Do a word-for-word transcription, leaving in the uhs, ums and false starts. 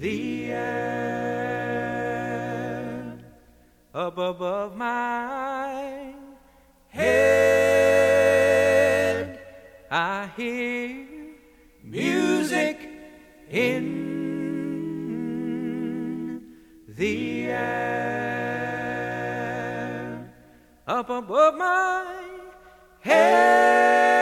the air up above my head. I hear music in the air up above my head.